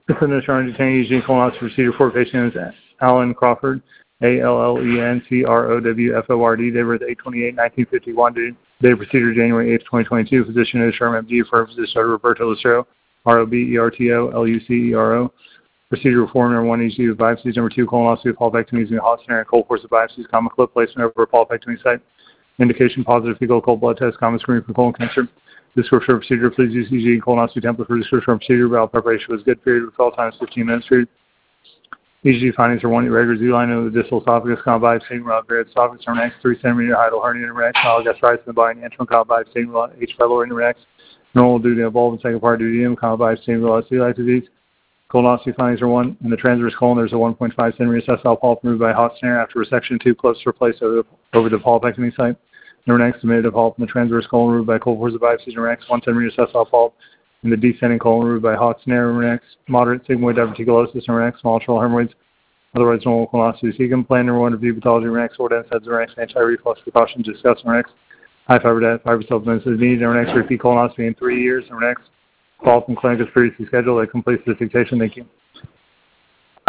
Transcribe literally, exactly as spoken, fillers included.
This is an insurance detaining Eugene colonoscopy procedure for patient is Alan Crawford, A L L E N C R O W F O R D, date of birth eight twenty-eight nineteen fifty-one, date of procedure January eighth, twenty twenty-two, physician is Sherman M D, for physician Roberto Lucero, R O B E R T O L U C E R O. Procedure reform number one, E G with biopsies. Number two, colonoscopy, polypectomy using a hot center and cold force of biopsies, common clip placement over a polypectomy site. Indication positive fecal cold blood test, common screening for colon cancer. Description of procedure, please use E G and colonoscopy template for description of procedure. Bowel preparation was good. Period. Referral time is fifteen minutes. Period. E G findings are one, irregular Z-line of the distal esophagus, common biopsy, around various esophagus, number next, three centimeter hiatal hernia, number next, mild gastritis in the body, antrum, common biopsy, H. pylori, number next, normal due to involved in second part duodenum, common biopsy, celiac disease. Colonoscopy findings are one, in the transverse colon, there's a one point five centimeter sessile polyp removed by a hot snare after resection, two clips were placed over the, over the polypectomy site. Number next, submitted a polyp in the transverse colon removed by cold force of biopsies. Number next, one centimeter sessile polyp in the descending colon removed by hot snare. Number next, moderate sigmoid diverticulosis. Number next, small arterial hemorrhoids, otherwise normal colonoscopy. Cecum plan. Number one, review pathology. Number next, order heads. Number next, anti-reflux precautions discussed. Number next, high fiber diet, fiber supplements is needed. Number next, repeat colonoscopy in three years. Number next, follow-up in clinic is previously scheduled. That completes the dictation. Thank you.